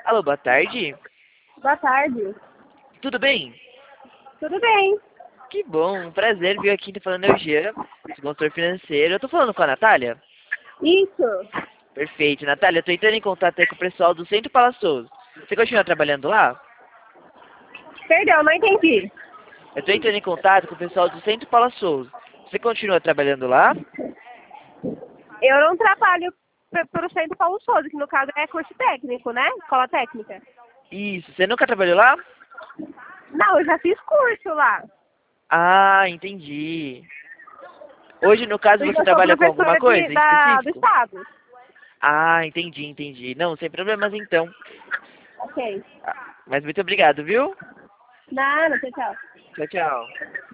Alô, boa tarde. Boa tarde. Tudo bem? Tudo bem? Que bom, um prazer vir aqui. Tô falando é o Jean, sou consultor financeiro. Eu tô falando com a Natália? Isso. Perfeito. Natália, eu tô entrando em contato aí com o pessoal do Centro Palaçoso. Você continua trabalhando lá? Perdão, não entendi. Eu tô entrando em contato com o pessoal do Centro Palaçoso. Você continua trabalhando lá? Eu não trabalho pelo Centro Paulo Souza, que no caso é curso técnico, né? Escola técnica. Isso. Você nunca trabalhou lá? Não, eu já fiz curso lá. Ah, entendi. Hoje, no caso, Porque você eu sou trabalha com alguma professora coisa em do específico? Estado. Ah, entendi. Não, sem problemas então. Ok. Mas muito obrigado, viu? Nada, tchau, tchau. Tchau, tchau.